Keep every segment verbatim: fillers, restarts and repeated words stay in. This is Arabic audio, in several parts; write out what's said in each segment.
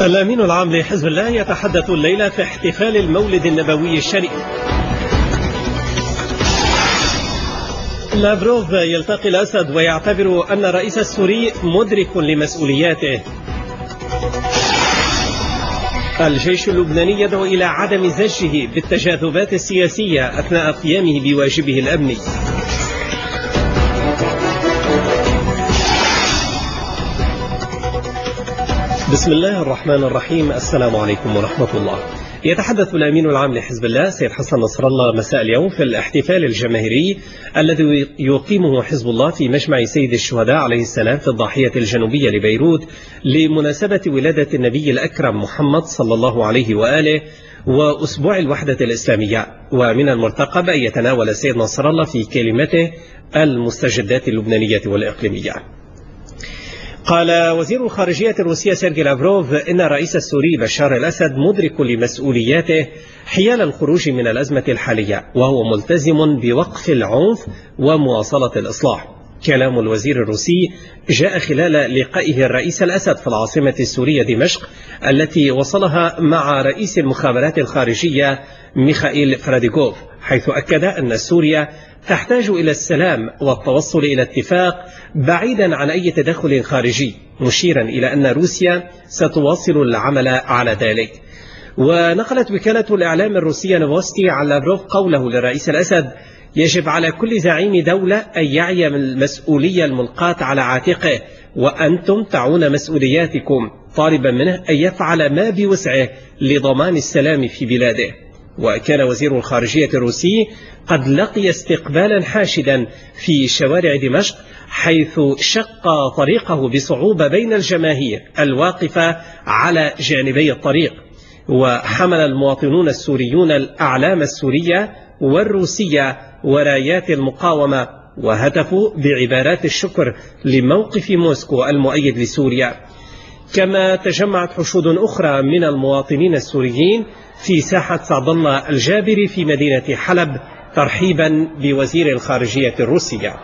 الأمين العام لحزب الله يتحدث الليلة في احتفال المولد النبوي الشريف. لافروف يلتقي الأسد ويعتبر أن الرئيس السوري مدرك لمسؤولياته. الجيش اللبناني يدعو إلى عدم زجه بالتجاذبات السياسية أثناء قيامه بواجبه الأمني. بسم الله الرحمن الرحيم. السلام عليكم ورحمة الله. يتحدث الأمين العام لحزب الله سيد حسن نصر الله مساء اليوم في الاحتفال الجماهيري الذي يقيمه حزب الله في مجمع سيد الشهداء عليه السلام في الضاحية الجنوبية لبيروت لمناسبة ولادة النبي الأكرم محمد صلى الله عليه وآله وأسبوع الوحدة الإسلامية. ومن المرتقب أن يتناول سيد نصر الله في كلمته المستجدات اللبنانية والإقليمية. قال وزير الخارجية الروسية سيرجي لافروف إن الرئيس السوري بشار الأسد مدرك لمسؤولياته حيال الخروج من الأزمة الحالية، وهو ملتزم بوقف العنف ومواصلة الإصلاح. كلام الوزير الروسي جاء خلال لقائه الرئيس الأسد في العاصمة السورية دمشق التي وصلها مع رئيس المخابرات الخارجية ميخائيل فراديغوف، حيث أكد أن سوريا تحتاج إلى السلام والتوصل إلى اتفاق بعيدا عن أي تدخل خارجي، مشيرا إلى أن روسيا ستواصل العمل على ذلك. ونقلت وكالة الإعلام الروسية نوفوستي عن لافروف قوله للرئيس الأسد: يجب على كل زعيم دولة أن يعي المسؤولية الملقاة على عاتقه، وأنتم تعون مسؤولياتكم، طالبا منه أن يفعل ما بوسعه لضمان السلام في بلاده. وكان وزير الخارجية الروسي قد لقي استقبالا حاشدا في شوارع دمشق، حيث شق طريقه بصعوبة بين الجماهير الواقفة على جانبي الطريق. وحمل المواطنون السوريون الأعلام السورية والروسية ورايات المقاومة، وهتفوا بعبارات الشكر لموقف موسكو المؤيد لسوريا. كما تجمعت حشود أخرى من المواطنين السوريين في ساحة سعد الله الجابري في مدينة حلب ترحيبا بوزير الخارجية الروسية.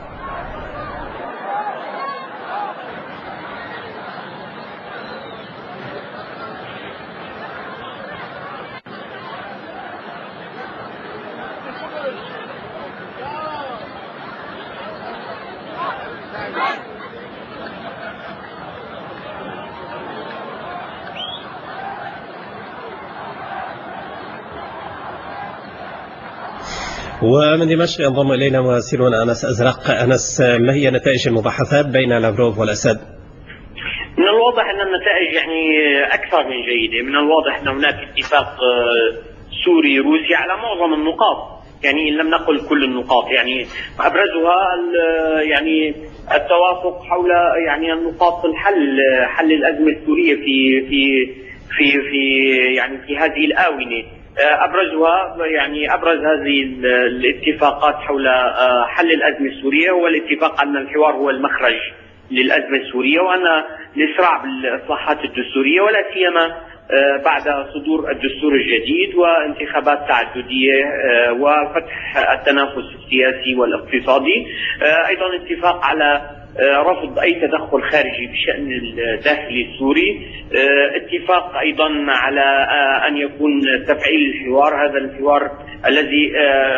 ومن دمشق ينضم إلينا مراسلنا أنس أزرق. أنس، ما هي نتائج المباحثات بين لافروف والأسد؟ من الواضح أن النتائج يعني أكثر من جيدة. من الواضح أن هناك اتفاق سوري روسي على معظم النقاط، يعني إن لم نقل كل النقاط، يعني أبرزها يعني التوافق حول يعني النقاط الحل حل الأزمة السورية في في في في يعني في هذه الآونة. أبرزها يعني أبرز هذه الاتفاقات حول حل الأزمة السورية هو الاتفاق أن الحوار هو المخرج للأزمة السورية، وأن الإسراع بالإصلاحات الدستورية ولا سيما بعد صدور الدستور الجديد وانتخابات تعددية وفتح التنافس السياسي والاقتصادي. أيضا اتفاق على رفض أي تدخل خارجي بشأن الداخل السوري. اتفاق أيضا على أن يكون تفعيل الحوار، هذا الحوار الذي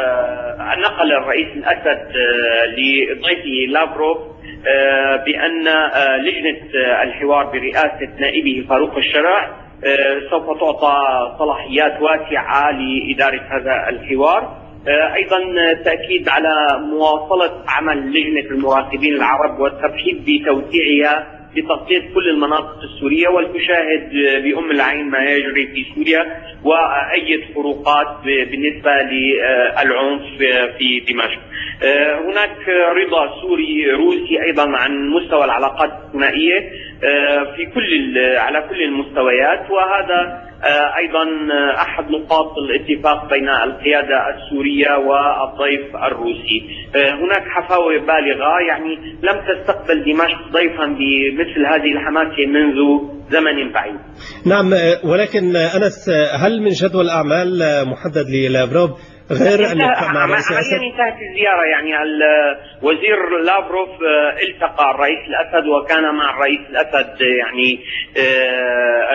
نقل الرئيس الأسد لضيفه لافروف بأن لجنة الحوار برئاسة نائبه فاروق الشرع سوف تعطى صلاحيات واسعة لإدارة هذا الحوار. أيضا تأكيد على مواصلة عمل لجنة المراقبين العرب والترحيب بتوسيعها لتغطية كل المناطق السورية والمشاهد بأم العين ما يجري في سوريا وأي فروقات بالنسبة للعنف في دمشق. هناك رضا سوري روسي أيضا عن مستوى العلاقات الثنائية في كل على كل المستويات، وهذا أيضا أحد نقاط الاتفاق بين القيادة السورية والضيف الروسي. هناك حفاوة بالغة، يعني لم تستقبل دمشق ضيفا بمثل هذه الحماسة منذ زمن بعيد. نعم، ولكن أنس، هل من جدول أعمال محدد للافروف غير اللقاء مع الرئيس الأسد؟ حاليا انتهت الزيارة، يعني وزير لافروف التقى الرئيس الأسد وكان مع الرئيس الأسد يعني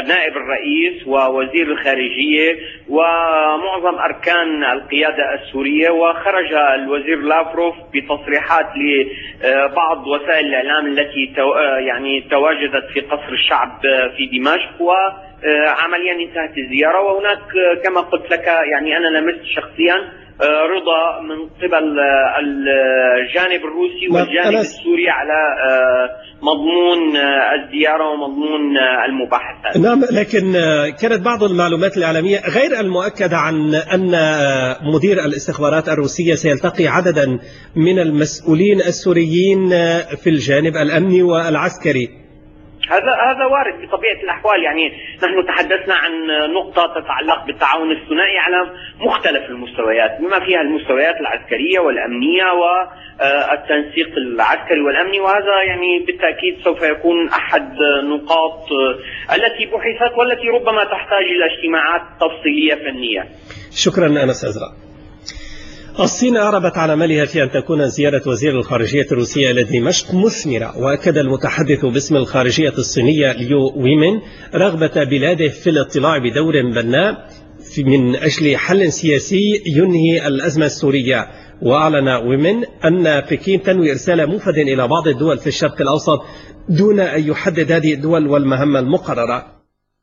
نائب الرئيس ووزير الخارجية ومعظم أركان القيادة السورية، وخرج الوزير لافروف بتصريحات لبعض وسائل الإعلام التي يعني تواجدت في قصر الشعب في دمشق، وعمليا انتهت الزيارة. وهناك كما قلت لك يعني أنا لمست شخصيا رضا من قبل الجانب الروسي والجانب السوري على مضمون الزيارة ومضمون المباحثات. نعم، لكن كانت بعض المعلومات الإعلامية غير المؤكدة عن أن مدير الاستخبارات الروسية سيلتقي عددا من المسؤولين السوريين في الجانب الأمني والعسكري. هذا هذا وارد بطبيعة الأحوال. يعني نحن تحدثنا عن نقطة تتعلق بالتعاون الثنائي على مختلف المستويات بما فيها المستويات العسكرية والأمنية والتنسيق العسكري والأمني، وهذا يعني بالتأكيد سوف يكون أحد نقاط التي بحثت والتي ربما تحتاج إلى اجتماعات تفصيلية فنية. شكرا أنس أزرق. الصين أعربت عن أملها في أن تكون زيارة وزير الخارجية الروسية إلى دمشق مثمرة، وأكد المتحدث باسم الخارجية الصينية ليو ويمن رغبة بلاده في الاطلاع بدور بناء من أجل حل سياسي ينهي الأزمة السورية. وأعلن ويمن أن بكين تنوي إرسال موفد إلى بعض الدول في الشرق الأوسط دون أن يحدد هذه الدول والمهمة المقررة.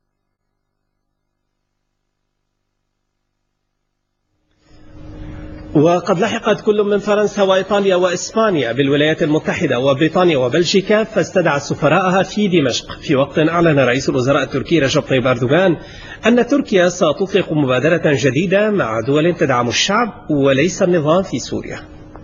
وقد لحقت كل من فرنسا وإيطاليا وإسبانيا بالولايات المتحدة وبريطانيا وبلجيكا فاستدعت سفراءها في دمشق، في وقت أعلن رئيس الوزراء التركي رجب طيب أردوغان أن تركيا ستطلق مبادرة جديدة مع دول تدعم الشعب وليس النظام في سوريا.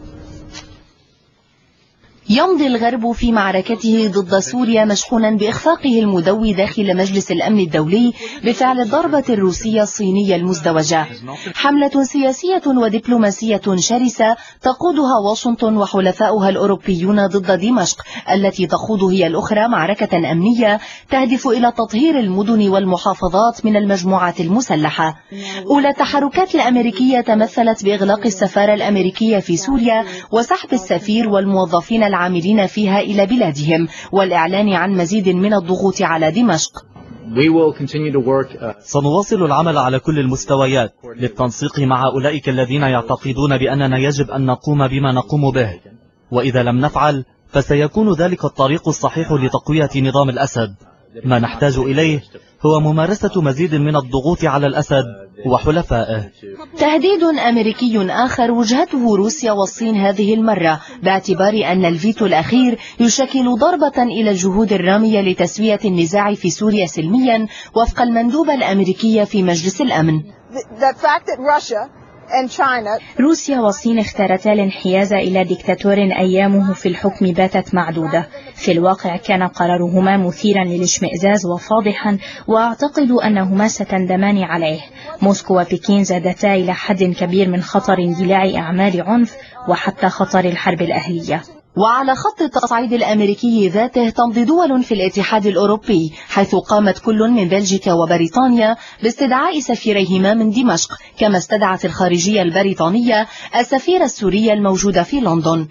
يمضي الغرب في معركته ضد سوريا مشحونا بإخفاقه المدوي داخل مجلس الأمن الدولي بفعل الضربة الروسية الصينية المزدوجة. حملة سياسية ودبلوماسية شرسة تقودها واشنطن وحلفاؤها الأوروبيون ضد دمشق، التي تخوض هي الأخرى معركة أمنية تهدف إلى تطهير المدن والمحافظات من المجموعات المسلحة. أولى التحركات الأمريكية تمثلت بإغلاق السفارة الأمريكية في سوريا وسحب السفير والموظفين العاملين فيها إلى بلادهم، والإعلان عن مزيد من الضغوط على دمشق. سنواصل العمل على كل المستويات للتنسيق مع أولئك الذين يعتقدون بأننا يجب أن نقوم بما نقوم به، وإذا لم نفعل فسيكون ذلك الطريق الصحيح لتقوية نظام الأسد. ما نحتاج إليه هو ممارسة مزيد من الضغوط على الأسد وحلفائه. تهديد أمريكي آخر وجهته روسيا والصين هذه المرة، باعتبار أن الفيتو الأخير يشكل ضربة إلى الجهود الرامية لتسوية النزاع في سوريا سلميا وفق المندوبة الأمريكية في مجلس الأمن. روسيا والصين اختارتا الانحياز إلى ديكتاتور أيامه في الحكم باتت معدودة. في الواقع كان قرارهما مثيرا للاشمئزاز وفاضحا، وأعتقد أنهما ستندمان عليه. موسكو وبكين زادتا إلى حد كبير من خطر اندلاع أعمال عنف وحتى خطر الحرب الأهلية. وعلى خط التصعيد الأمريكي ذاته تمضي دول في الاتحاد الأوروبي، حيث قامت كل من بلجيكا وبريطانيا باستدعاء سفيريهما من دمشق، كما استدعت الخارجية البريطانية السفير السوري الموجود في لندن.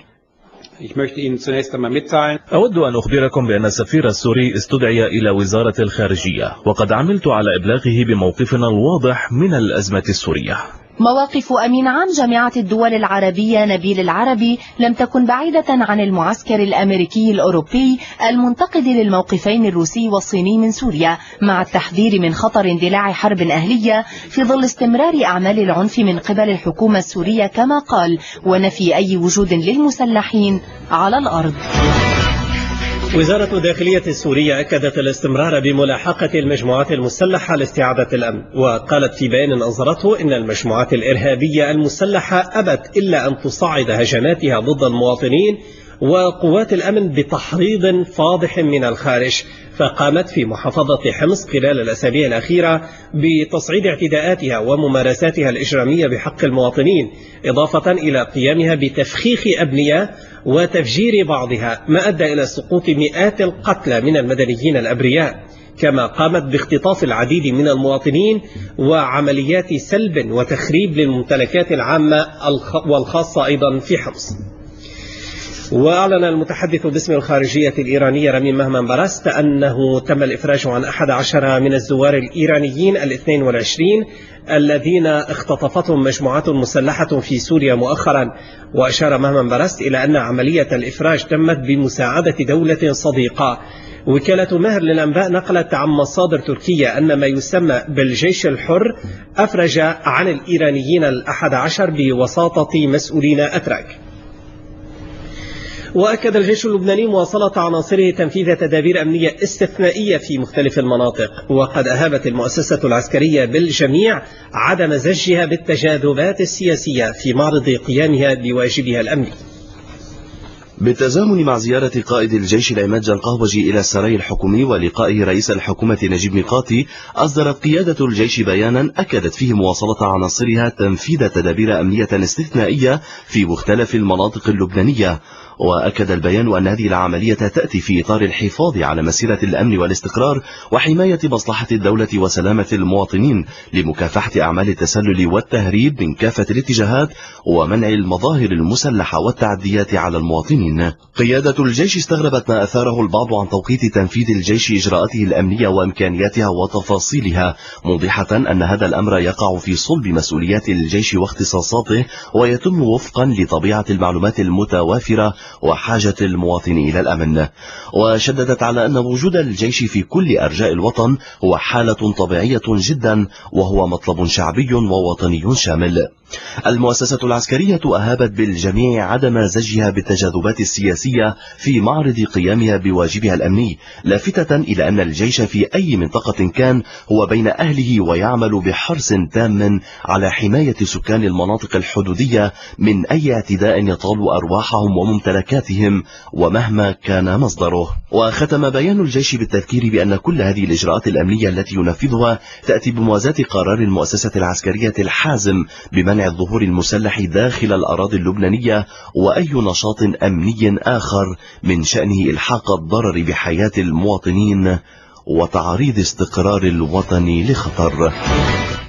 أود أن أخبركم بأن السفير السوري استدعي إلى وزارة الخارجية، وقد عملت على إبلاغه بموقفنا الواضح من الأزمة السورية. مواقف أمين عام جامعة الدول العربية نبيل العربي لم تكن بعيدة عن المعسكر الأمريكي الأوروبي المنتقد للموقفين الروسي والصيني من سوريا، مع التحذير من خطر اندلاع حرب أهلية في ظل استمرار أعمال العنف من قبل الحكومة السورية كما قال، ونفي أي وجود للمسلحين على الأرض. وزارة الداخلية السورية أكدت الاستمرار بملاحقة المجموعات المسلحة لاستعادة الأمن، وقالت في بيان أصدرته إن المجموعات الإرهابية المسلحة أبت إلا أن تصعد هجماتها ضد المواطنين وقوات الأمن بتحريض فاضح من الخارج، فقامت في محافظة حمص خلال الأسابيع الأخيرة بتصعيد اعتداءاتها وممارساتها الإجرامية بحق المواطنين، إضافة إلى قيامها بتفخيخ أبنية وتفجير بعضها، ما أدى إلى سقوط مئات القتلى من المدنيين الأبرياء، كما قامت باختطاف العديد من المواطنين وعمليات سلب وتخريب للممتلكات العامة والخاصة أيضا في حمص. وأعلن المتحدث باسم الخارجية الإيرانية رمين مهمنبرست أنه تم الإفراج عن أحد عشر من الزوار الإيرانيين الاثنين والعشرين الذين اختطفتهم مجموعات مسلحة في سوريا مؤخرا. وأشار مهمنبرست إلى أن عملية الإفراج تمت بمساعدة دولة صديقة. وكالة مهر للأنباء نقلت عن مصادر تركية أن ما يسمى بالجيش الحر أفرج عن الإيرانيين الأحد عشر بوساطة مسؤولين أتراك. وأكد الجيش اللبناني مواصلة عناصره تنفيذ تدابير أمنية استثنائية في مختلف المناطق، وقد أهابت المؤسسة العسكرية بالجميع عدم زجها بالتجاذبات السياسية في معرض قيامها بواجبها الأمني. بالتزامن مع زيارة قائد الجيش العماد جنقهوجي إلى السراي الحكومي ولقائه رئيس الحكومة نجيب ميقاتي، أصدرت قيادة الجيش بيانا أكدت فيه مواصلة عناصرها تنفيذ تدابير أمنية استثنائية في مختلف المناطق اللبنانية. وأكد البيان أن هذه العملية تأتي في إطار الحفاظ على مسيرة الأمن والاستقرار وحماية مصلحة الدولة وسلامة المواطنين لمكافحة أعمال التسلل والتهريب من كافة الاتجاهات ومنع المظاهر المسلحة والتعديات على المواطنين. قيادة الجيش استغربت ما أثاره البعض عن توقيت تنفيذ الجيش إجراءاته الأمنية وإمكانياتها وتفاصيلها، موضحة أن هذا الأمر يقع في صلب مسؤوليات الجيش واختصاصاته ويتم وفقا لطبيعة المعلومات المتوافرة وحاجة المواطن إلى الأمن. وشددت على أن وجود الجيش في كل أرجاء الوطن هو حالة طبيعية جدا وهو مطلب شعبي ووطني شامل. المؤسسة العسكرية أهابت بالجميع عدم زجها بالتجاذبات السياسية في معرض قيامها بواجبها الأمني، لافتة إلى أن الجيش في أي منطقة كان هو بين أهله ويعمل بحرص تام على حماية سكان المناطق الحدودية من أي اعتداء يطال أرواحهم وممتلكاتهم ومهما كان مصدره. وختم بيان الجيش بالتذكير بأن كل هذه الإجراءات الأمنية التي ينفذها تأتي بموازاة قرار المؤسسة العسكرية الحازم بمنع الظهور المسلح داخل الأراضي اللبنانية وأي نشاط أمني آخر من شأنه إلحاق الضرر بحياة المواطنين وتعريض استقرار الوطن لخطر.